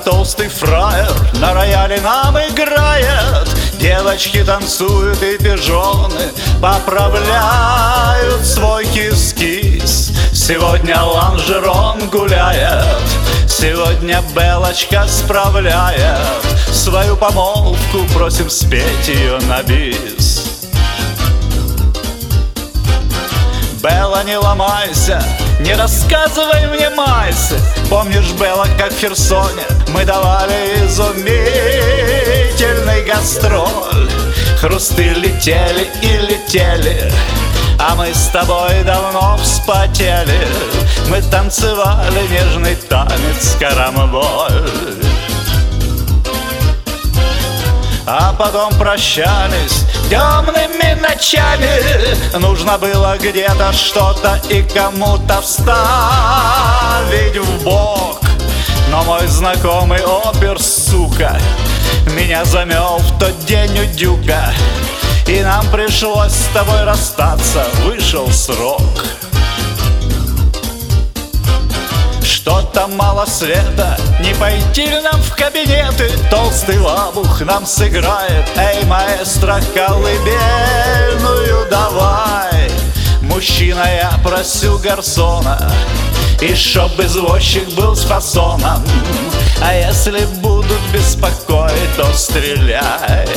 толстый фраер на рояле нам играет. Девочки танцуют и пижоны поправляют свой кис-кис. Сегодня лонжерон гуляет, сегодня Белочка справляет свою помолвку, просим спеть ее на бис. Белла, не ломайся, не рассказывай мне майсы. Помнишь, Белла, как в Херсоне мы давали изумительный гастроль? Хрусты летели и летели, а мы с тобой давно вспотели. Мы танцевали нежный танец карамболь. А потом прощались темными ночами. Нужно было где-то что-то и кому-то вставить в бок. Но мой знакомый опер, сука, меня замел в тот день у дюка, и нам пришлось с тобой расстаться, вышел срок. Что-то мало света, не пойти ли нам в кабинеты? Толстый лабух нам сыграет, эй, маэстро, колыбельную давай. Мужчина, я просю гарсона, и чтоб извозчик был с фасоном, а если будут беспокоить, то стреляй.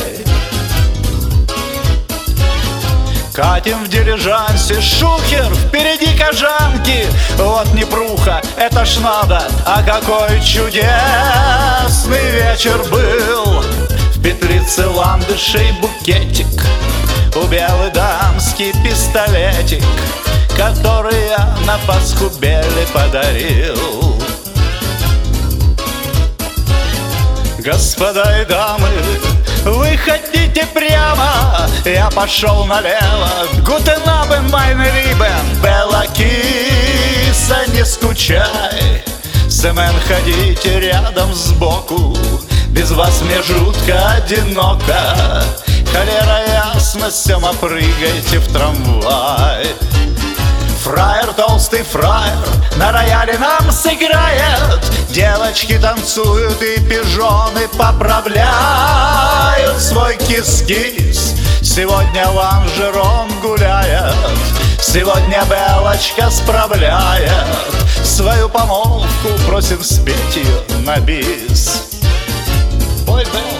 Катим в дилижансе, шухер, впереди кожанки. Вот непруха, это ж надо, а какой чудесный вечер был. В петлице ландышей букетик, у белый дамский пистолетик, который я на Пасху Белле подарил. Господа и дамы, вы хотите прямо, я пошел налево. Guten Abend, meine Lieben, Белла киса, не скучай. Семен, ходите рядом сбоку, без вас мне жутко одиноко. Холера, ясно, Сема, прыгайте в трамвай. Фраер, толстый фраер, на рояле нам сыграет. Девочки танцуют и пижоны поправляют свой кис-кис. Сегодня лонжерон гуляет, сегодня Белочка справляет свою помолвку, просим спеть ее на бис. Ой,